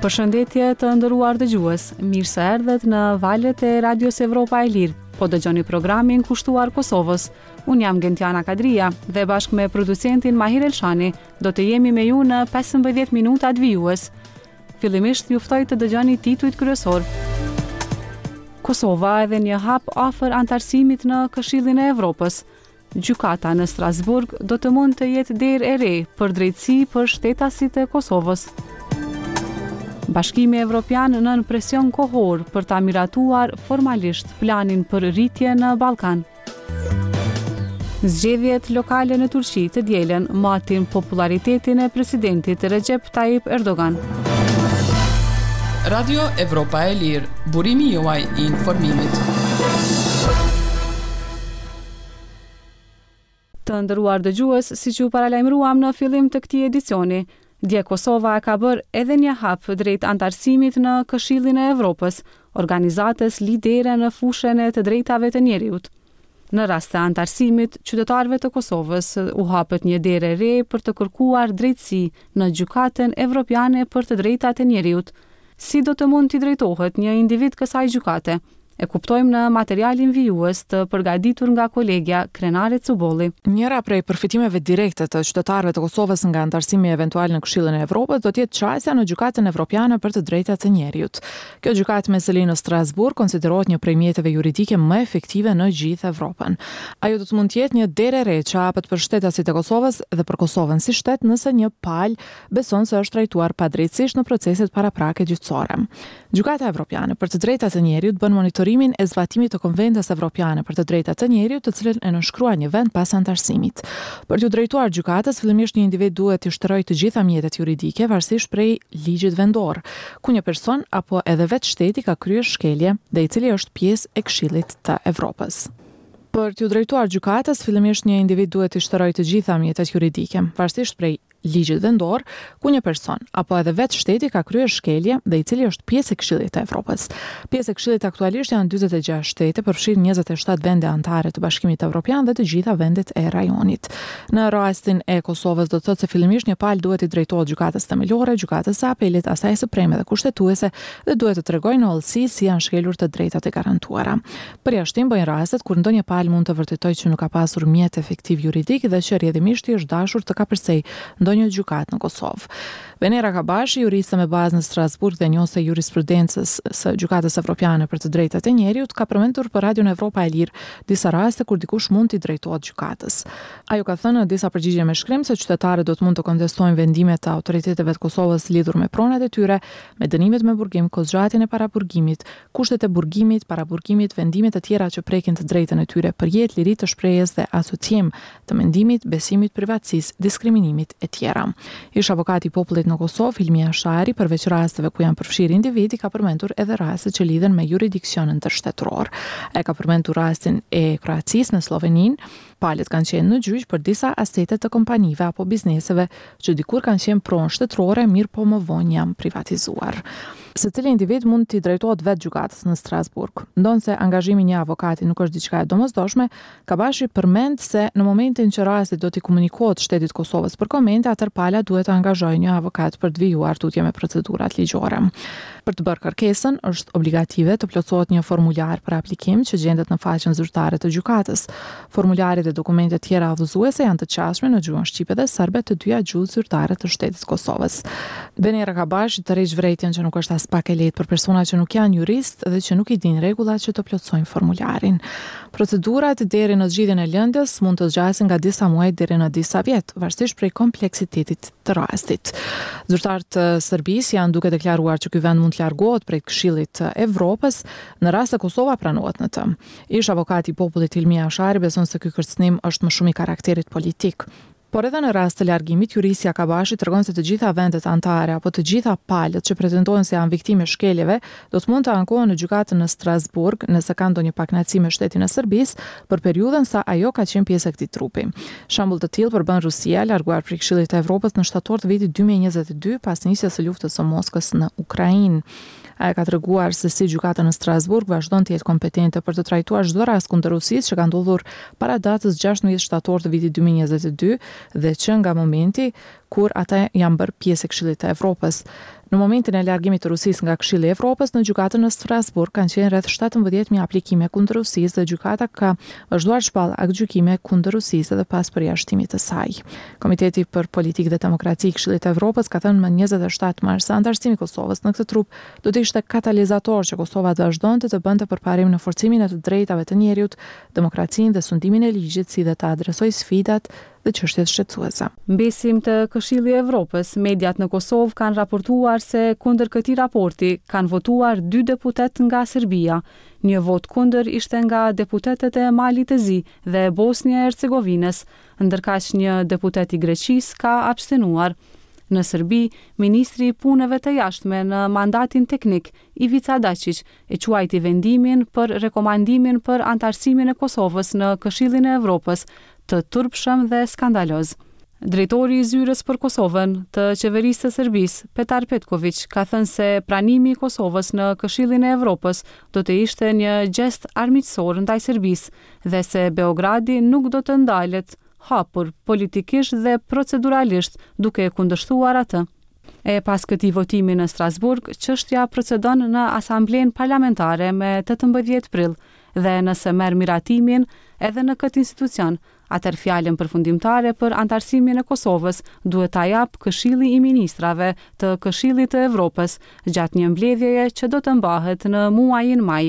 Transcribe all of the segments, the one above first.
Përshëndetje të nderuar dëgjues, mirë se erdhët në valët e Radios Evropa e Lirë. Po dëgjoni programin kushtuar Kosovës. Unë jam Gentiana Kadria dhe bashkë me producentin Mahir Elshani do të jemi me ju në 15 minutat vijues. Fillimisht ju ftoj të dëgjoni titujt kryesor. Kosova edhe një hap afër antarësimit në Këshillin e Evropës. Gjykata në Strasburg do të mund të jetë derë e re për drejtësi për shtetasit e Kosovës. Bashkimi Evropian nën presion kohor për ta miratuar formalisht planin për rritje në Ballkan. Zgjedhjet lokale në Turqi të dielën matin popularitetin e presidentit Recep Tayyip Erdogan. Radio Evropa e Lirë, burimi juaj I informimit. Të nderuar dëgjues, siç ju paralajmëruam në fillim të këtij edicioni, dje Kosova ka bërë edhe një hap drejt antarësimit në Këshillin e Evropës, organizatës lidere në fushën e të drejtave të njerëzit. Në rast të antarësimit, qytetarëve të Kosovës u hapet një derë e re për të kërkuar drejtësi në Gjykatën Evropiane për të drejtat e njerëzit. Si do të mund t'i drejtohet një individ kësaj gjykate? E kuptojmë në materialin vijues të përgatitur nga kolegja Krenare Cubolli. Njëra prej përfitimeve direkte të qytetarëve të Kosovës nga antarësimi eventual në Këshillin e Evropës do të jetë çështja në Gjykatën Evropiane për të drejtat të njerëzit. Kjo gjykatë me seli në Strasburg konsiderohet një prej mjeteve juridike më efektive në gjithë Evropën. Ajo do të mund të jetë një derë e re që hapet për shtetasit e Kosovës dhe për Kosovën si shtet nëse një palë beson se është trajtuar padrejtësisht në proceset paraprake gjyqësore. Gjykata Evropiane për të drejtat të njerëzit bën monitorimin e zbatimit të Konventës Evropiane për të drejtat të njerëzit, të cilën e nënshkrua një vend pas antarësimit. Për t'u drejtuar gjykatës, fillimisht një individ duhet të shtrojë të gjitha mjetet juridike varësisht prej ligjit vendor, ku një person apo edhe vetë shteti ka kryer shkelje dhe I cili është pjesë e Këshillit të Evropës. Për t'u drejtuar gjykatës, fillimisht një individ duhet të shtrojë të gjitha mjetet juridike varësisht prej ligjit vendor, ku një person apo edhe vetë shteti ka kryer shkelje dhe I cili është pjesë e Këshillit të Evropës. Pjesë e Këshillit aktualisht janë 46 shtete, përfshirë 27 vende anëtare të Bashkimit Evropian dhe të gjitha vendet e rajonit. Në rastin e Kosovës do të thotë se fillimisht një palë duhet I drejtohet gjykatës themelore, gjykatës së apelit, asaj supreme dhe kushtetuese dhe duhet të tregojë në hollësi si janë shkelur të drejtat e garantuara. Përjashtim bëjnë rastet kur ndonjë palë mund të vërtetojë që nuk ka pasur mjet efektiv juridik dhe që rrjedhimisht I është dashur të kapërsej ndonjë gjykatë në Kosovë. Venera Kabashi, juriste me bazë në Strasburg dhe njose jurisprudencës së Gjykatës Evropiane për të drejtat e njerëzit, ka përmendur për Radion Evropa e Lirë disa raste kur dikush mund t'i drejtohet gjykatës. Ajo ka thënë në disa përgjigje me shkrim se qytetarët do të mund të kontestojnë vendimet të autoriteteve të Kosovës lidhur me pronat e tyre, me dënimet me burgim, kozhgjatjen e paraburgimit, kushtet e burgimit, paraburgimit, vendimet e tjera që prekin të drejtën e tyre për jetë, liri të shprehjes dhe asociem të mendimit, besimit, privatësisë, diskriminimit e tjera. Ish avokati I popullit në Kosovë, Hilmia Shari, përveç rasteve ku janë përfshirë individi, ka përmendur edhe raste që lidhen me juridiksionin tërshtetëror. Ai ka përmendur rastin e Kroacisë me Sloveninë. Palët kanë qenë në gjyq për disa asete të kompanive apo bizneseve që dikur kanë qenë pronë shtetërore, mirë po më vonë janë privatizuar. Secili individ mund t'i drejtohet vetë gjykatës në Strasburg. Ndonse angazhimi një avokati nuk është diçka e domosdoshme, Kabashi përmend se në momentin që rasti do t'i komunikohet shtetit Kosovës për komente, atër pala duhet të angazhojë një avokat për të vijuar tutje me procedurat ligjore. Për të bërë kërkesën, është obligative të plotësohet një formular për aplikim që gjendet në faqen zyrtare të gjykatës. Formularit dhe dokumentet tjera udhëzuese janë të qashme në gjuhën shqipe dhe serbe të dyja gjuhë zyrtare të shtetit Kosovës. Venera Kabashi tërheq vërejtjen që nuk është as pak e lehtë për persona që nuk janë jurist dhe që nuk I dinë rregullat që të plotësojnë formularin. Procedurat deri në zgjidhjen e lëndës mund të zgjasin nga disa muaj deri në disa vjet, varësisht prej kompleksitetit të rastit. Zyrtarët e Serbisë janë duke deklaruar që ky vend mund të largohet prej Këshillit të Evropës në rast se Kosova pranohet në të. Ish avokati I popullit Hilmia Shari beson se ky kërcënim është më shumë I karakterit politik. Por edhe në rast të largimit, jurisja Kabashi tregon se të gjitha vendet anëtare apo të gjitha palët që pretendojnë se janë viktime shkeljeve do të mund të ankohen në gjykatën në Strasburg nëse kanë ndonjë pakënaqësi me shtetin e Serbisë për periudhën sa ajo ka qenë pjesë e këtij trupi. Shembull të tillë përbën Rusia, larguar prej Këshillit të Evropës në shtator të vitit 2022 pas nisjes së luftës së Moskës në Ukrainë. Ai ka treguar se si gjykata në Strasburg vazhdon të jetë kompetente për të trajtuar çdo rast kundër Rusisë që ka ndodhur para datës 16 shtator të vitit 2022 dhe që nga momenti kur ata janë bërë pjesë e Këshillit të Evropës. Në momentin e largimit të Rusisë nga Këshilli i Evropës, në gjykatën në Strasburg kanë qenë rreth 17.000 aplikime kundër Rusisë dhe gjykata ka vazhduar shpall aktgjykime kundër Rusisë edhe pas përjashtimit të saj. Komiteti për Politikë dhe Demokraci i Këshillit të Evropës ka thënë më 27 mars se antarësimi i Kosovës në këtë trup do të ishte katalizator që Kosova të vazhdonte të bënte përparim në forcimin e të drejtave të njerëzit, demokracinë dhe sundimin e ligjit, si dhe të adresojë sfidat dhe çështjet shqetësuese. Mbesim të Këshillit të Evropës, mediat në Kosovë kanë raportuar se kundër këtij raporti kanë votuar 2 deputet nga Serbia. Një vot kundër ishte nga deputetët e Malit të Zi dhe Bosnia e Hercegovinës, ndërkaq një deputet i Greqisë ka abstenuar. Në Serbi, ministri i punëve të jashtme në mandatin teknik, Ivica Dačić, e quajti vendimin për rekomandimin për antarësimin e Kosovës në Këshillin e Evropës të turpshëm dhe skandaloz. Drejtori i zyrës për Kosovën të qeverisë të Serbisë, Petar Petković, ka thënë se pranimi i Kosovës në Këshillin e Evropës do të ishte një gest armiqësor ndaj Serbisë dhe se Beogradi nuk do të ndalet hapur politikisht dhe proceduralisht duke e kundërshtuar atë. E pas këtij votimi në Strasburg, çështja procedon në Asamblenë Parlamentare me 18 prill dhe nëse merr miratimin edhe në këtë institucion, atëherë fjalën përfundimtare për antarësimin e Kosovës duhet ta jap Këshilli i Ministrave të Këshillit të Evropës gjatë një mbledhjeje që do të mbahet në muajin maj.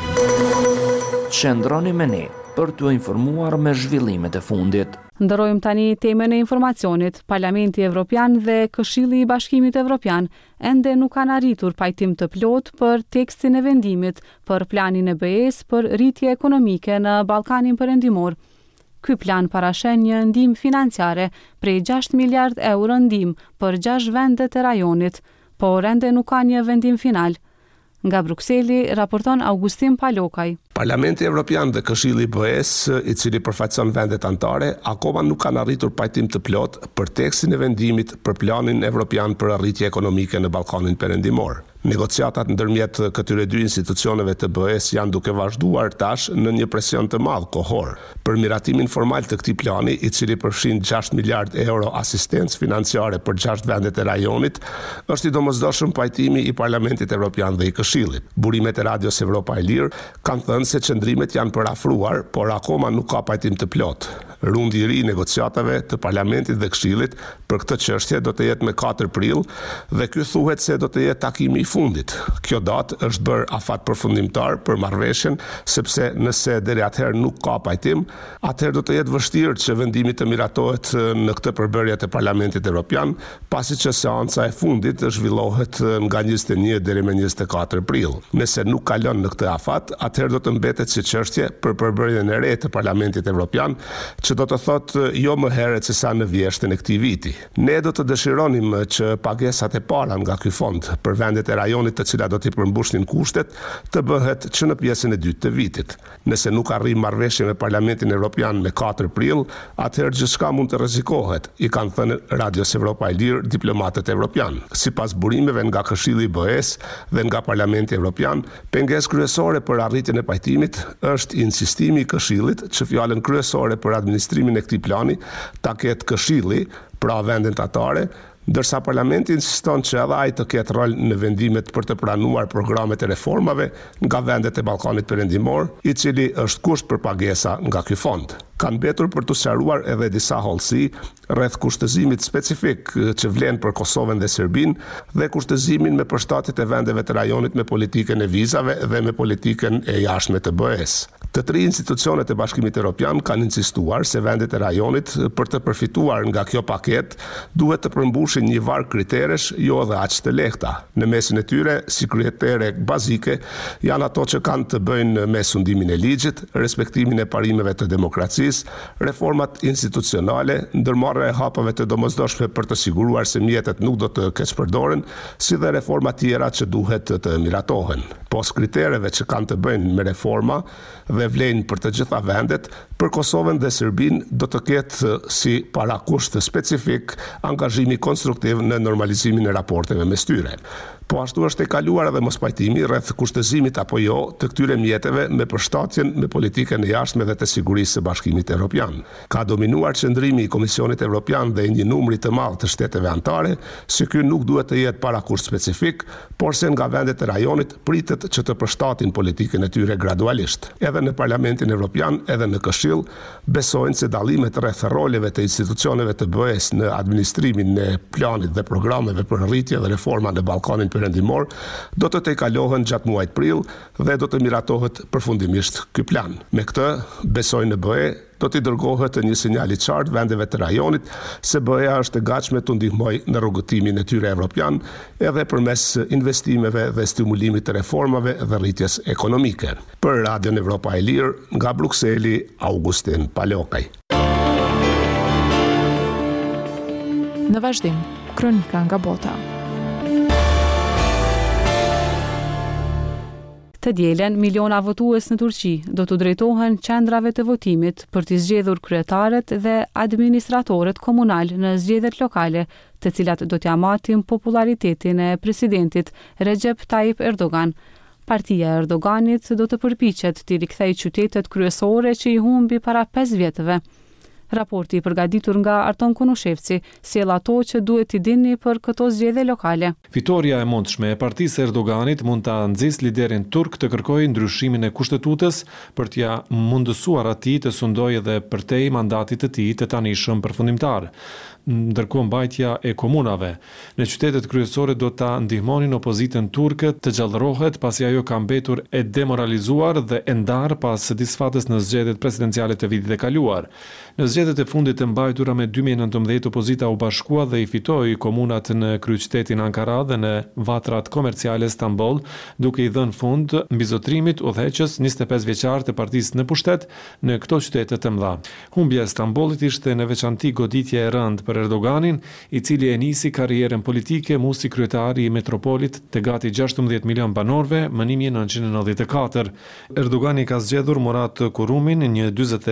Qëndroni me ne për t'u informuar me zhvillimet e fundit. Ndërrojmë tani temën e informacionit. Parlamenti Evropian dhe Këshilli i Bashkimit Evropian ende nuk kanë arritur pajtim të plot për tekstin e vendimit për planin e BE-s për rritje ekonomike në Ballkanin Perëndimor. Ky plan parashen një ndihmë financiare prej 6 miliard euro ndihmë për 6 vendet e rajonit, por ende nuk ka një vendim final. Nga Brukseli raporton Augustin Palokaj. Parlamenti Evropian dhe Këshilli i BE-s, i cili përfaqëson vendet anëtare, akoma nuk kanë arritur pajtim të plot për tekstin e vendimit për planin evropian për arritje ekonomike në Ballkanin Perëndimor. Negociatat ndërmjet këtyre 2 institucioneve të BE-s janë duke vazhduar tash në një presion të madh kohor. Për miratimin formal të këtij plani, i cili përfshin 6 miliard euro asistencë financiare për 6 vendet e rajonit, është i domosdoshëm pajtimi i Parlamentit Evropian dhe i Këshillit. Burimet e Radios Evropa e Lirë kanë thënë se qëndrimet janë përafruar, por akoma nuk ka pajtim të plot. Rundi i ri i negociatave të Parlamentit dhe Këshillit për këtë çështje do të jetë me 4 prill dhe ky thuhet se do të jetë takimi i fundit. Kjo datë është bërë afat përfundimtar për marrëveshjen, sepse nëse deri atëherë nuk ka pajtim, atëherë do të jetë vështirë që vendimi të miratohet në këtë përbërje të Parlamentit Evropian, pasi që seanca e fundit zhvillohet nga 21 deri me 24 prill. Nëse nuk kalon në këtë afat, atëherë do të mbetet si çështje për përbërjen e re të Parlamentit Evropian, që do të thotë jo më herët se sa në vjeshtën e këtij viti. Ne do të dëshironim që pagesat e para nga ky fond për vendet e rajonit të cilat do t'i përmbushnin kushtet të bëhet që në pjesën e dytë të vitit. Nëse nuk arrim marrëveshje me Parlamentin Evropian me 4 prill, atëherë gjithçka mund të rrezikohet, i kanë thënë Radios Evropa e Lirë diplomatët evropian. Sipas burimeve nga Këshilli i BE-s dhe nga Parlamenti Evropian, pengesë kryesore për arritjen e pajtimit është insistimi i Këshillit që fjalën kryesore për administrimin e këtij plani ta ketë Këshilli, pra vendet anëtare, ndërsa Parlamenti insiston që edhe ai të ketë rol në vendimet për të pranuar programet e reformave nga vendet e Ballkanit Perëndimor, i cili është kusht për pagesa nga ky fond. Kanë mbetur për të sqaruar edhe disa hollësi rreth kushtëzimit specifik që vlen për Kosovën dhe Serbinë dhe kushtëzimin me përshtatjet e vendeve të rajonit me politikën e vizave dhe me politikën e jashtme të BE-s. Të 3 institucionet e Bashkimit Evropian kanë insistuar se vendet e rajonit për të përfituar nga kjo paketë duhet të përmbushin një varg kriteresh jo edhe aq të lehta. Në mesin e tyre, si kritere bazike, janë ato që kanë të bëjnë me sundimin e ligjit, respektimin e parimeve të demokracisë, reformat institucionale, ndërmarrja e hapave të domosdoshme për të siguruar se mjetet nuk do të keqpërdoren, si dhe reforma tjera që duhet të miratohen. Pos kritereve që kanë të bëjnë me reforma dhe vlen për të gjitha vendet, për Kosovën dhe Serbinë do të ketë si parakusht specifik angazhimi konstruktiv në normalizimin e raporteve mes tyre. Po ashtu është e kaluar edhe mospajtimi rreth kushtëzimit apo jo të këtyre mjeteve me përshtatjen me politikën e jashtme dhe të sigurisë së Bashkimit Evropian. Ka dominuar qëndrimi i Komisionit Evropian dhe një numri të madh të shteteve anëtare se ky nuk duhet të jetë parakusht specifik, por se nga vendet e rajonit pritet që të përshtatin politikën e tyre gradualisht. Edhe në Parlamentin Evropian, edhe në Këshill besojnë se dallimet rreth roleve të institucioneve të BE-s në administrimin e planit dhe programeve për rritje dhe reforma në Ballkanin Perëndimor do të tejkalohen gjatë muajit prill dhe do të miratohet përfundimisht ky plan. Me këtë, besojnë në BE do t'i dërgohet një sinjal i qartë vendeve të rajonit se BE-ja është e gatshme të ndihmojë në rrugëtimin e tyre evropian edhe përmes investimeve dhe stimulimit të reformave dhe rritjes ekonomike. Për Radion Evropa e Lirë, nga Brukseli, Augustin Palokaj. Në vazhdim, kronika nga bota. Të dielen, miliona votues në Turqi do të drejtohen qendrave të votimit për të zgjedhur kryetarët dhe administratorët komunal në zgjedhjet lokale, të cilat do t'ia matin popularitetin e presidentit Recep Tayyip Erdogan. Partia e Erdoganit do të përpiqet të rikthejë qytetet kryesore që i humbi para 5 vjetëve. Raporti i përgatitur nga Arton Kunushevci sjell ato që duhet t'i dini për këto zgjedhje lokale. Fitoria e mundshme e partisë së Erdoganit mund ta nxjisë liderin turk të kërkojë ndryshimin e kushtetutës për t'ia mundësuar atij të sundojë edhe përtej mandatit të tij të tanishëm përfundimtar. Ndërkohë mbajtja e komunave në qytetet kryesore do ta ndihmonin opozitën turke të gjallërohet pasi ajo ka mbetur e demoralizuar dhe e ndarë pas disfatës në zgjedhjet presidenciale të vitit e kaluar. Në zgjedhjet e fundit të mbajtura me 2019, opozita u bashkua dhe i fitoi komunat në kryeqytetin Ankara dhe në vatrat komerciale Stamboll, duke i dhënë fund mbizotrimit udhëheqës 25 vjeçar të partisë në pushtet në këto qytete të mëdha. Humbja e Stambollit ishte në veçanti goditje e rëndë për Erdoganin, i cili e nisi karrierën politike mu si kryetari i metropolit të gati 16 milion banorëve më 1994. Erdogani ka zgjedhur Murat Kurumin, një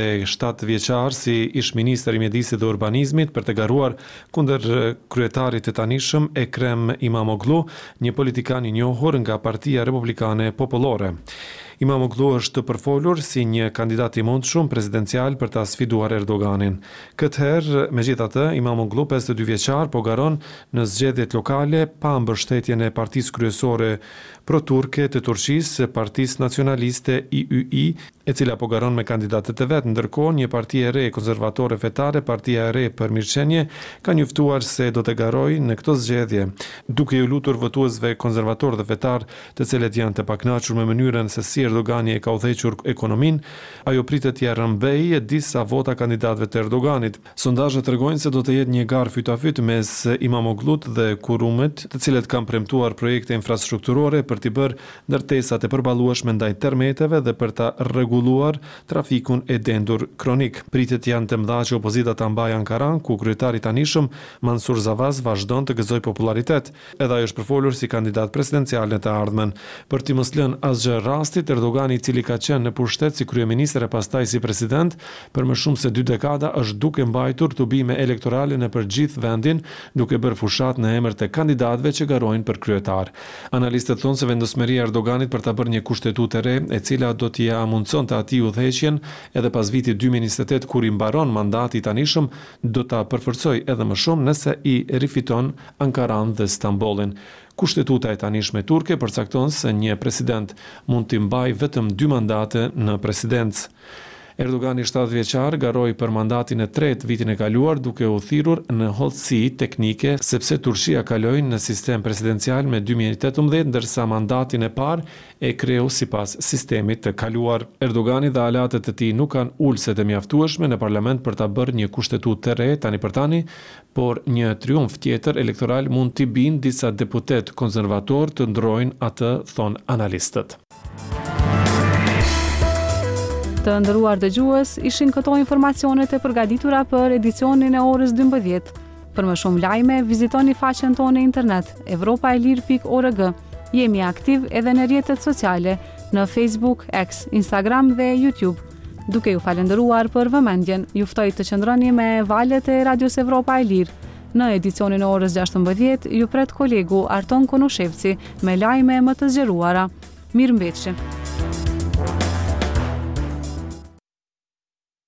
47 vjeçar si ish ministër i mjedisit dhe urbanizmit për të garuar kundër kryetarit të tanishëm Ekrem Imamoglu, një politikan i njohur nga Partia Republikane Popullore. Imamoglu është përfolur si një kandidat i mundshëm presidencial për ta sfiduar Erdoganin. Këtë herë, megjithatë, Imamoglu 52 vjeçar po garon në zgjedhjet lokale pa mbështetjen e partisë kryesore pro-turke të Turqisë, Partisë Nacionaliste IYI, e cila po garon me kandidatët e vet. Ndërkohë, një parti e re konservatore fetare, Partia e re për mirëqenie, ka njoftuar se do të garojë në këto zgjedhje, duke u lutur votuesve konservator dhe fetar, të cilët janë të pakënaqur me mënyrën se si Erdogani e ka udhëhequr ekonominë, ajo pritet t'ia rrëmbejë disa vota kandidatëve të Erdoganit. Sondazhet tregojnë se do të jetë një garë fytafyt mes Imamoglut dhe Kurumit, të cilët kanë premtuar projekte infrastrukturore për t'i bërë ndërtesat e përballueshme ndaj termeteve dhe për ta rregulluar trafikun e dendur kronik. Pritet janë të mëdha që opozita ta mbajë Ankaran, ku kryetari i tanishëm Mansur Zavaz vazhdon të gëzojë popularitet, edhe ai është përfolur si kandidat presidencial në të ardhmen. Për t'i mos lënë asgjë rastit, Erdogani, i cili ka qenë në pushtet si kryeministër e pastaj si president për më shumë se 2 dekada, është duke mbajtur tubime elektorale në përgjithë vendin, duke bërë fushat në emër të kandidatëve që garojnë për kryetar. Analistët thonë se vendosmëria e Erdoganit për ta bërë një kushtetutë e re, e cila do t'i mundësonte atij udhëheqjen edhe pas vitit 2028 kur i mbaron mandati i tanishëm, do ta përforcojë edhe më shumë nëse i rifiton Ankaran dhe Stambollin. Kushtetuta e tanishme turke përcakton se një president mund t'i mbajë vetëm 2 mandate në presidencë. Erdogani 70 vjeçar garoi për mandatin e tretë vitin e kaluar, duke u thirrur në hollësi teknike sepse Turqia kaloi në sistem presidencial me 2018, ndërsa mandatin e parë e kreu sipas sistemit të kaluar. Erdogani dhe aleatët e tij nuk kanë ulëse të mjaftueshme në parlament për ta bërë një kushtetutë të re tani për tani, por një triumf tjetër elektoral mund t'i bindë disa deputet konservator të ndrojnë atë, thon analistët. Të nderuar dëgjues, ishin këto informacionet e përgatitura për edicionin e orës 12. Për më shumë lajme, vizitoni faqen tonë internet evropaelir.org. Jemi aktiv edhe në rrjetet sociale, në Facebook, X, Instagram dhe YouTube. Duke ju falendëruar për vëmendjen, ju ftoj të qëndroni me valët e Radios Evropa e Lirë. Në edicionin e orës 16 ju pret kolegu Arton Konushevci me lajme më të zgjeruara. Mirëmbëjtje.